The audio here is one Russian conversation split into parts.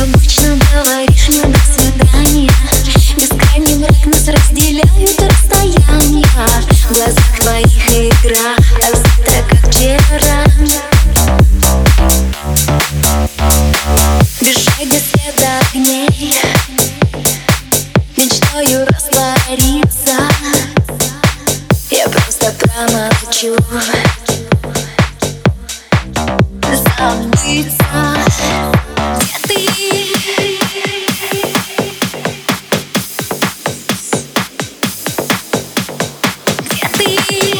обычно говоришь мне до свидания. Бескрайний мрак нас разделяют расстояния. В глазах твоих игра остра, как вчера. Бежать без света огней, мечтаю раствориться. Я просто промолчу, забыться. Где ты? Где ты?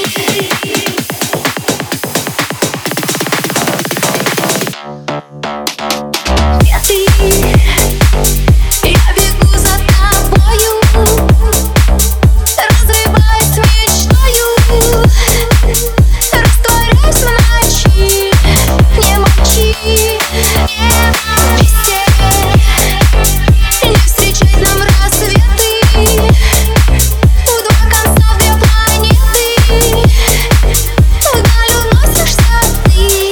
Где ты? Я бегу за тобою, разрываясь мечтою, растворяюсь в ночи. Не молчи, везде не встречать нам рассветы. В два конца, в две планеты, вдаль уносишься ты.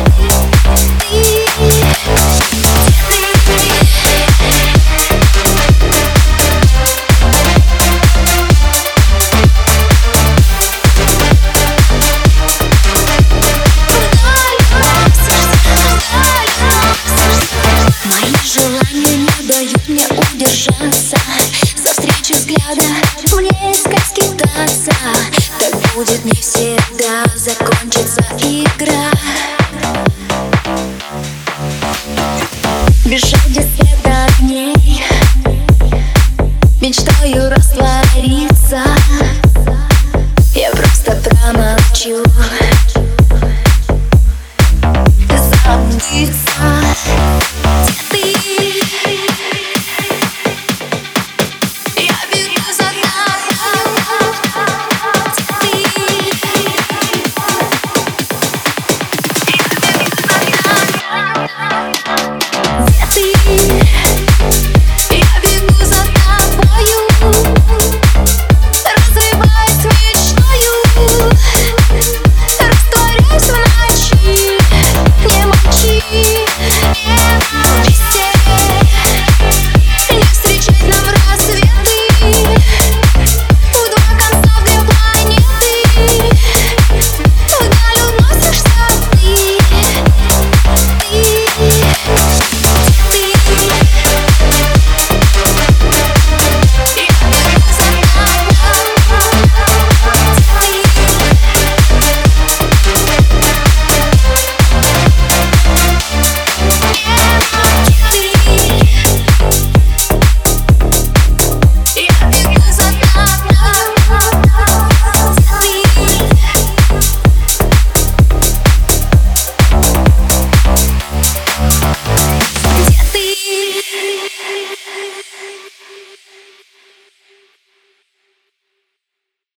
Мои желания не дают мне удержаться. За встречи взгляда мне искать скитаться. Так будет не всегда, закончится игра. Бежать без